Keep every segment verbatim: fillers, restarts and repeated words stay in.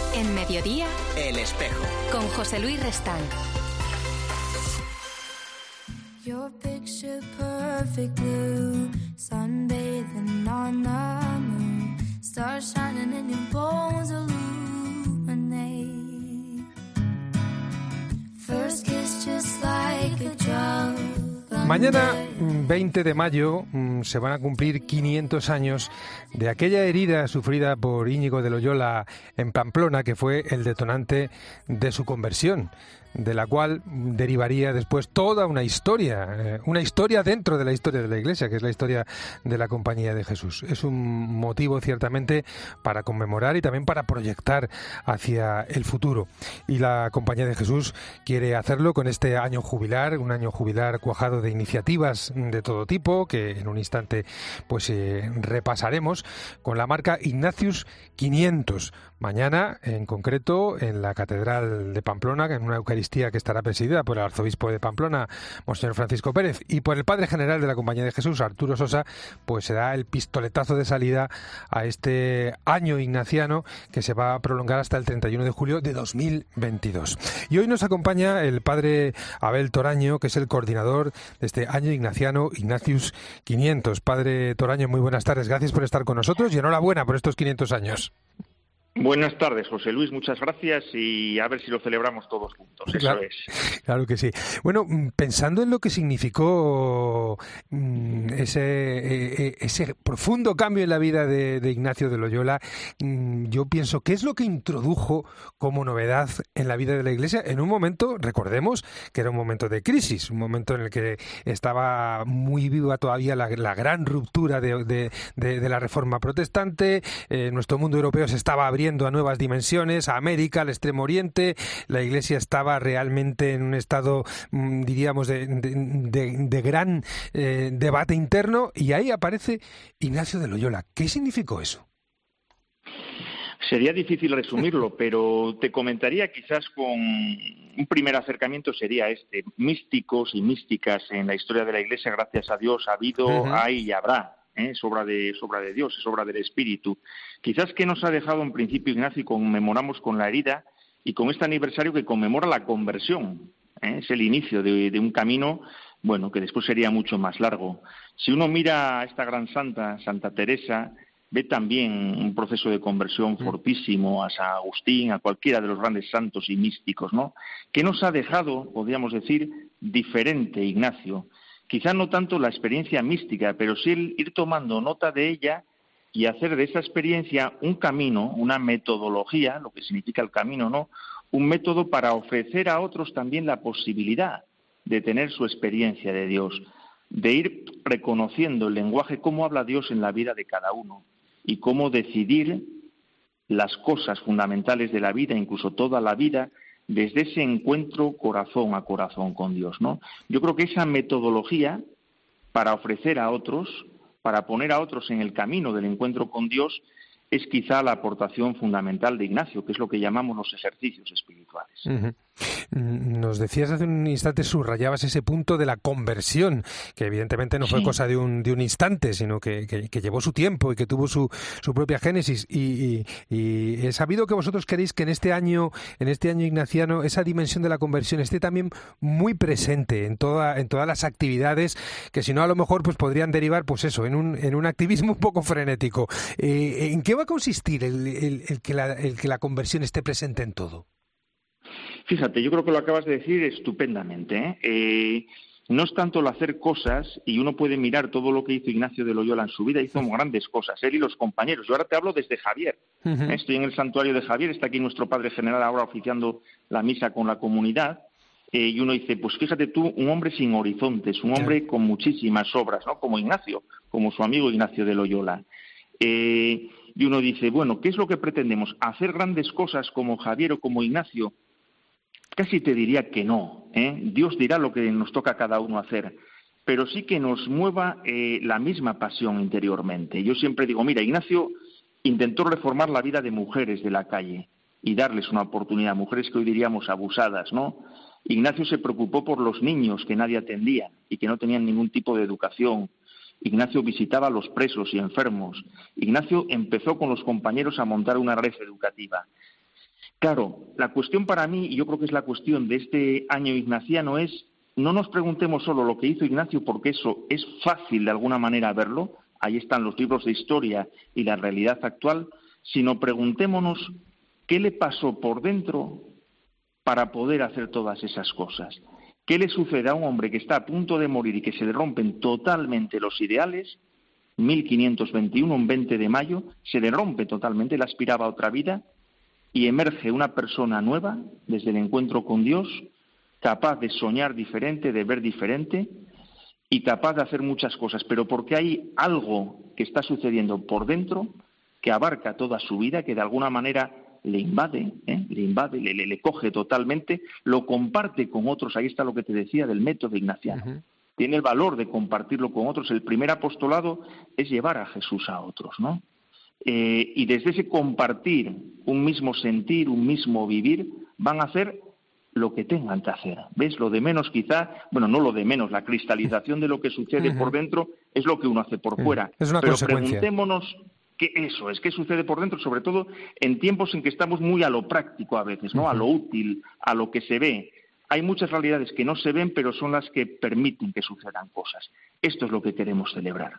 En Mediodía, El Espejo. Con José Luis Restán. Your picture perfect blue, sunbathing on the moon, stars shining in your bones illuminate. First kiss just like a drug. Mañana, veinte de mayo, se van a cumplir quinientos años de aquella herida sufrida por Íñigo de Loyola en Pamplona, que fue el detonante de su conversión, de la cual derivaría después toda una historia, eh, una historia dentro de la historia de la Iglesia, que es la historia de la Compañía de Jesús. Es un motivo ciertamente para conmemorar y también para proyectar hacia el futuro. Y la Compañía de Jesús quiere hacerlo con este año jubilar, un año jubilar cuajado de iniciativas de todo tipo, que en un instante pues eh, repasaremos, con la marca Ignatius quinientos. Mañana, en concreto, en la Catedral de Pamplona, en una Eucaristía que estará presidida por el arzobispo de Pamplona, Monseñor Francisco Pérez, y por el Padre General de la Compañía de Jesús, Arturo Sosa, pues se da el pistoletazo de salida a este año ignaciano que se va a prolongar hasta el treinta y uno de julio de dos mil veintidós. Y hoy nos acompaña el Padre Abel Toraño, que es el coordinador de este año ignaciano, Ignatius quinientos. Padre Toraño, muy buenas tardes, gracias por estar con nosotros y enhorabuena por estos quinientos años. Buenas tardes, José Luis, muchas gracias y a ver si lo celebramos todos juntos, eso claro, es. Claro que sí. Bueno, pensando en lo que significó ese, ese profundo cambio en la vida de, de Ignacio de Loyola, yo pienso, ¿qué es lo que introdujo como novedad en la vida de la Iglesia en un momento, recordemos, que era un momento de crisis, un momento en el que estaba muy viva todavía la, la gran ruptura de, de, de, de la Reforma protestante, eh, nuestro mundo europeo se estaba abriendo a nuevas dimensiones, a América, al Extremo Oriente, la Iglesia estaba realmente en un estado, diríamos, de, de, de, de gran eh, debate interno, y ahí aparece Ignacio de Loyola. ¿Qué significó eso? Sería difícil resumirlo, pero te comentaría quizás con un primer acercamiento sería este. Místicos y místicas en la historia de la Iglesia, gracias a Dios, ha habido, uh-huh. hay y habrá. ¿Eh? Es obra de, es obra de Dios, es obra del Espíritu. Quizás que nos ha dejado en principio Ignacio, y conmemoramos con la herida y con este aniversario que conmemora la conversión. ¿Eh? Es el inicio de, de un camino, bueno, que después sería mucho más largo. Si uno mira a esta gran santa, Santa Teresa, ve también un proceso de conversión fortísimo, a San Agustín, a cualquiera de los grandes santos y místicos, ¿no? ¿Qué nos ha dejado, podríamos decir, diferente Ignacio? Quizá no tanto la experiencia mística, pero sí el ir tomando nota de ella y hacer de esa experiencia un camino, una metodología, lo que significa el camino, ¿no? Un método para ofrecer a otros también la posibilidad de tener su experiencia de Dios, de ir reconociendo el lenguaje, cómo habla Dios en la vida de cada uno y cómo decidir las cosas fundamentales de la vida, incluso toda la vida, desde ese encuentro corazón a corazón con Dios, ¿no? Yo creo que esa metodología para ofrecer a otros, para poner a otros en el camino del encuentro con Dios, es quizá la aportación fundamental de Ignacio, que es lo que llamamos los ejercicios espirituales. Uh-huh. Nos decías hace un instante, subrayabas ese punto de la conversión, que evidentemente no fue sí. cosa de un, de un instante, sino que, que, que llevó su tiempo y que tuvo su, su propia génesis. Y, y, y he sabido que vosotros queréis que en este año, en este año ignaciano, esa dimensión de la conversión esté también muy presente en toda, en todas las actividades, que si no a lo mejor pues podrían derivar, pues eso, en un, en un activismo un poco frenético. Eh, ¿En qué va a consistir el, el, el, que la, el que la conversión esté presente en todo? Fíjate, yo creo que lo acabas de decir estupendamente, ¿eh? Eh, no es tanto el hacer cosas, y uno puede mirar todo lo que hizo Ignacio de Loyola en su vida, hizo grandes cosas, él y los compañeros. Yo ahora te hablo desde Javier, uh-huh. estoy en el santuario de Javier, está aquí nuestro Padre General ahora oficiando la misa con la comunidad, eh, y uno dice, pues fíjate tú, un hombre sin horizontes, un hombre con muchísimas obras, ¿no? Como Ignacio, como su amigo Ignacio de Loyola. Eh, y uno dice, bueno, ¿qué es lo que pretendemos? ¿Hacer grandes cosas como Javier o como Ignacio? Casi te diría que no, ¿eh? Dios dirá lo que nos toca a cada uno hacer, pero sí que nos mueva eh, la misma pasión interiormente. Yo siempre digo, mira, Ignacio intentó reformar la vida de mujeres de la calle y darles una oportunidad, mujeres que hoy diríamos abusadas, ¿no? Ignacio se preocupó por los niños que nadie atendía y que no tenían ningún tipo de educación. Ignacio visitaba a los presos y enfermos. Ignacio empezó con los compañeros a montar una red educativa. Claro, la cuestión para mí, y yo creo que es la cuestión de este año ignaciano, es no nos preguntemos solo lo que hizo Ignacio, porque eso es fácil de alguna manera verlo, ahí están los libros de historia y la realidad actual, sino preguntémonos qué le pasó por dentro para poder hacer todas esas cosas. ¿Qué le sucede a un hombre que está a punto de morir y que se le rompen totalmente los ideales? mil quinientos veintiuno, un veinte de mayo, se le rompe totalmente, él aspiraba a otra vida, y emerge una persona nueva desde el encuentro con Dios, capaz de soñar diferente, de ver diferente y capaz de hacer muchas cosas, pero porque hay algo que está sucediendo por dentro que abarca toda su vida, que de alguna manera le invade, ¿eh? le invade, le, le, le coge totalmente, lo comparte con otros. Ahí está lo que te decía del método ignaciano. Uh-huh. Tiene el valor de compartirlo con otros. El primer apostolado es llevar a Jesús a otros, ¿no? Eh, y desde ese compartir un mismo sentir, un mismo vivir, van a hacer lo que tengan que hacer. ¿Ves? Lo de menos quizá, bueno, no lo de menos, la cristalización de lo que sucede uh-huh. por dentro es lo que uno hace por uh-huh. fuera. Es una Pero consecuencia. Preguntémonos qué eso es, qué sucede por dentro, sobre todo en tiempos en que estamos muy a lo práctico a veces, ¿no? Uh-huh. A lo útil, a lo que se ve. Hay muchas realidades que no se ven, pero son las que permiten que sucedan cosas. Esto es lo que queremos celebrar.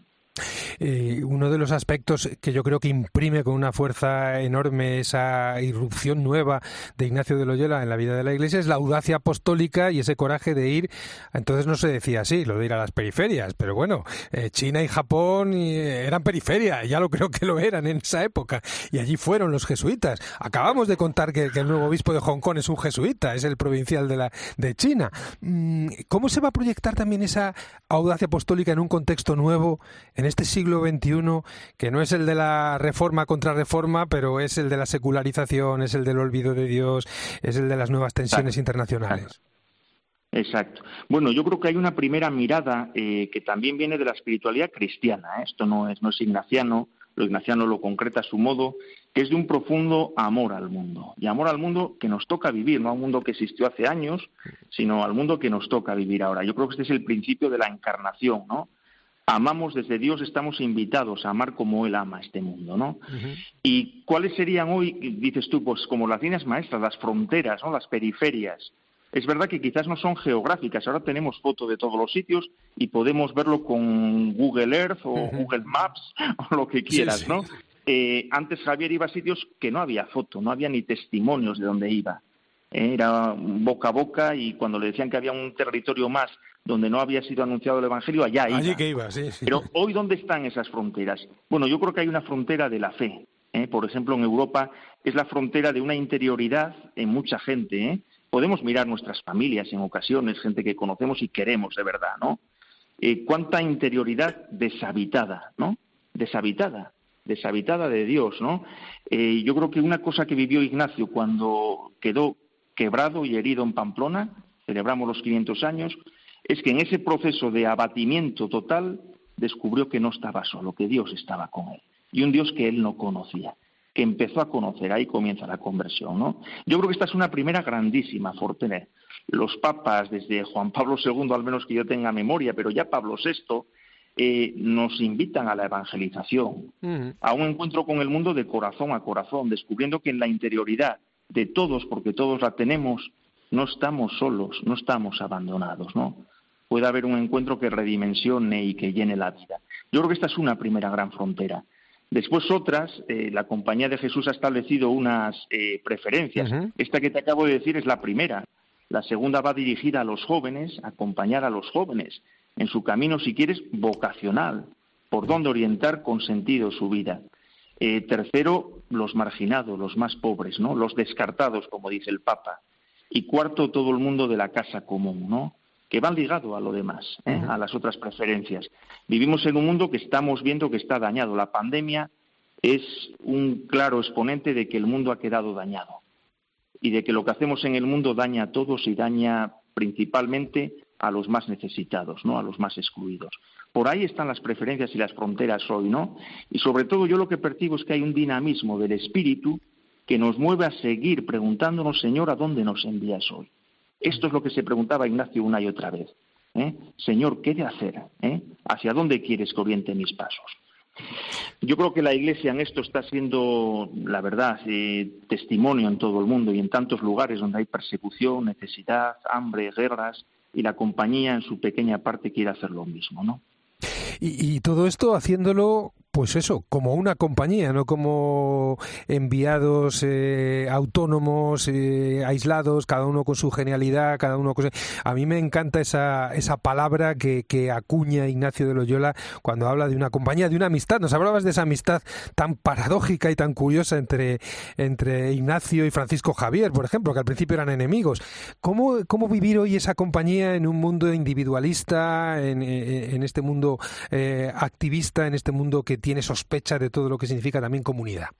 Eh, uno de los aspectos que yo creo que imprime con una fuerza enorme esa irrupción nueva de Ignacio de Loyola en la vida de la Iglesia es la audacia apostólica y ese coraje de ir, entonces no se decía así, lo de ir a las periferias, pero bueno, eh, China y Japón eh, eran periferia, ya lo creo que lo eran en esa época, y allí fueron los jesuitas. Acabamos de contar que, que el nuevo obispo de Hong Kong es un jesuita, es el provincial de, la, de China. ¿Cómo se va a proyectar también esa audacia apostólica en un contexto nuevo, en este siglo veintiuno, que no es el de la reforma contra reforma, pero es el de la secularización, es el del olvido de Dios, es el de las nuevas tensiones Exacto. internacionales? Exacto. Bueno, yo creo que hay una primera mirada eh, que también viene de la espiritualidad cristiana, ¿eh? Esto no es, no es ignaciano, lo ignaciano lo concreta a su modo, que es de un profundo amor al mundo. Y amor al mundo que nos toca vivir, no a un mundo que existió hace años, sino al mundo que nos toca vivir ahora. Yo creo que este es el principio de la encarnación, ¿no? Amamos desde Dios, estamos invitados a amar como Él ama este mundo, ¿no? Uh-huh. ¿Y cuáles serían hoy, dices tú, pues como las líneas maestras, las fronteras, ¿no? Las periferias? Es verdad que quizás no son geográficas, ahora tenemos foto de todos los sitios y podemos verlo con Google Earth o uh-huh. Google Maps o lo que quieras, sí, sí. ¿no? Eh, antes Javier iba a sitios que no había foto, no había ni testimonios de dónde iba. Eh, era boca a boca y cuando le decían que había un territorio más donde no había sido anunciado el Evangelio, allá iba. Allí que iba, sí, sí. Pero hoy, ¿dónde están esas fronteras? Bueno, yo creo que hay una frontera de la fe. ¿eh? Por ejemplo, en Europa es la frontera de una interioridad en mucha gente. ¿eh? Podemos mirar nuestras familias en ocasiones, gente que conocemos y queremos de verdad, ¿no? Eh, ¿Cuánta interioridad deshabitada, ¿no? Deshabitada, deshabitada de Dios, ¿no? Eh, yo creo que una cosa que vivió Ignacio cuando quedó quebrado y herido en Pamplona, celebramos los quinientos años, es que en ese proceso de abatimiento total descubrió que no estaba solo, que Dios estaba con él. Y un Dios que él no conocía, que empezó a conocer. Ahí comienza la conversión, ¿no? Yo creo que esta es una primera grandísima fortuna. Los papas, desde Juan Pablo segundo, al menos que yo tenga memoria, pero ya Pablo sexto, eh, nos invitan a la evangelización, uh-huh. a un encuentro con el mundo de corazón a corazón, descubriendo que en la interioridad de todos, porque todos la tenemos, no estamos solos, no estamos abandonados, ¿no? Puede haber un encuentro que redimensione y que llene la vida. Yo creo que esta es una primera gran frontera. Después otras, eh, la Compañía de Jesús ha establecido unas eh, preferencias. Uh-huh. Esta que te acabo de decir es la primera. La segunda va dirigida a los jóvenes, a acompañar a los jóvenes en su camino, si quieres, vocacional, por dónde orientar con sentido su vida. Eh, tercero, los marginados, los más pobres, ¿no? Los descartados, como dice el Papa. Y cuarto, todo el mundo de la casa común, ¿no? Que van ligados a lo demás, ¿eh? Uh-huh. A las otras preferencias. Vivimos en un mundo que estamos viendo que está dañado. La pandemia es un claro exponente de que el mundo ha quedado dañado y de que lo que hacemos en el mundo daña a todos y daña principalmente a los más necesitados, ¿no? A los más excluidos. Por ahí están las preferencias y las fronteras hoy, ¿no? Y sobre todo yo lo que percibo es que hay un dinamismo del espíritu que nos mueve a seguir preguntándonos, Señor, ¿a dónde nos envías hoy? Esto es lo que se preguntaba Ignacio una y otra vez. ¿eh? Señor, ¿qué he de hacer? ¿eh? ¿Hacia dónde quieres que oriente mis pasos? Yo creo que la Iglesia en esto está siendo, la verdad, eh, testimonio en todo el mundo y en tantos lugares donde hay persecución, necesidad, hambre, guerras, y la compañía en su pequeña parte quiere hacer lo mismo, ¿no? Y, y todo esto haciéndolo, pues eso, como una compañía, no como enviados eh, autónomos, eh, aislados, cada uno con su genialidad, cada uno con... A mí me encanta esa esa palabra que, que acuña Ignacio de Loyola cuando habla de una compañía, de una amistad. Nos hablabas de esa amistad tan paradójica y tan curiosa entre, entre Ignacio y Francisco Javier, por ejemplo, que al principio eran enemigos. ¿Cómo, cómo vivir hoy esa compañía en un mundo individualista, en, en este mundo eh, activista, en este mundo que tiene sospecha de todo lo que significa también comunidad?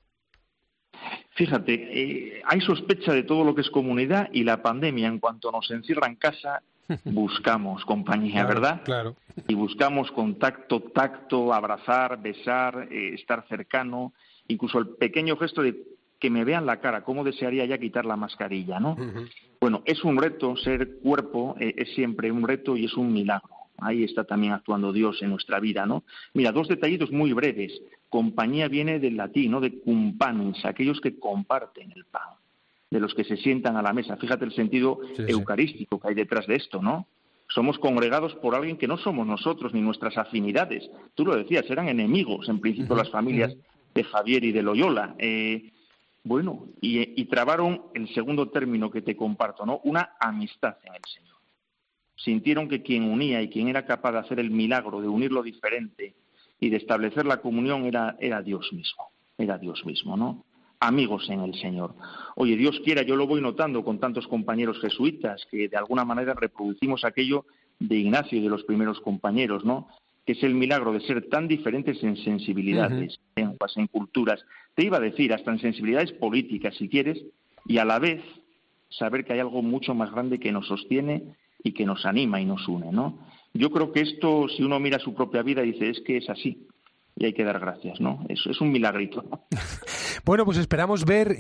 Fíjate, eh, hay sospecha de todo lo que es comunidad y la pandemia, en cuanto nos encierra en casa, buscamos compañía, claro, ¿verdad? Claro. Y buscamos contacto, tacto, abrazar, besar, eh, estar cercano, incluso el pequeño gesto de que me vean la cara, cómo desearía ya quitar la mascarilla, ¿no? Uh-huh. Bueno, es un reto, ser cuerpo eh, es siempre un reto y es un milagro. Ahí está también actuando Dios en nuestra vida, ¿no? Mira, dos detallitos muy breves. Compañía viene del latín, ¿no? De cumpanis, aquellos que comparten el pan, de los que se sientan a la mesa. Fíjate el sentido sí, eucarístico sí. que hay detrás de esto, ¿no? Somos congregados por alguien que no somos nosotros ni nuestras afinidades. Tú lo decías, eran enemigos, en principio, uh-huh. las familias uh-huh. de Javier y de Loyola. Eh, bueno, y, y trabaron el segundo término que te comparto, ¿no? Una amistad en el Señor. Sintieron que quien unía y quien era capaz de hacer el milagro de unir lo diferente y de establecer la comunión era, era Dios mismo, era Dios mismo, ¿no? Amigos en el Señor. Oye, Dios quiera, yo lo voy notando con tantos compañeros jesuitas que de alguna manera reproducimos aquello de Ignacio y de los primeros compañeros, ¿no? Que es el milagro de ser tan diferentes en sensibilidades, uh-huh. en lenguas, en culturas. Te iba a decir, hasta en sensibilidades políticas, si quieres, y a la vez saber que hay algo mucho más grande que nos sostiene y que nos anima y nos une, ¿no? Yo creo que esto, si uno mira su propia vida, dice, es que es así. Y hay que dar gracias, ¿no? Eso es un milagrito, ¿no? Bueno, pues esperamos ver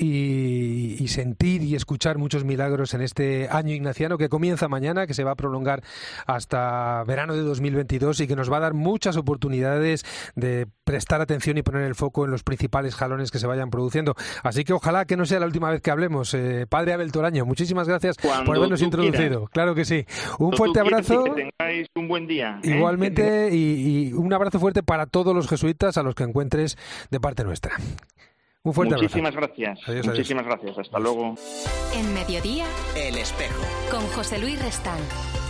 y, y sentir y escuchar muchos milagros en este año ignaciano que comienza mañana, que se va a prolongar hasta verano de dos mil veintidós y que nos va a dar muchas oportunidades de prestar atención y poner el foco en los principales jalones que se vayan produciendo. Así que ojalá que no sea la última vez que hablemos. Eh, Padre Abel Toraño, muchísimas gracias Cuando por habernos introducido. Quieras. Claro que sí. Un Cuando fuerte abrazo. Que tengáis un buen día. ¿eh? Igualmente, y, y un abrazo fuerte para todos los jesuitas a los que encuentres de parte nuestra. Un fuerte Muchísimas abrazo. gracias. Adiós, Muchísimas adiós. gracias. Hasta luego. En Mediodía, El Espejo. Con José Luis Restán.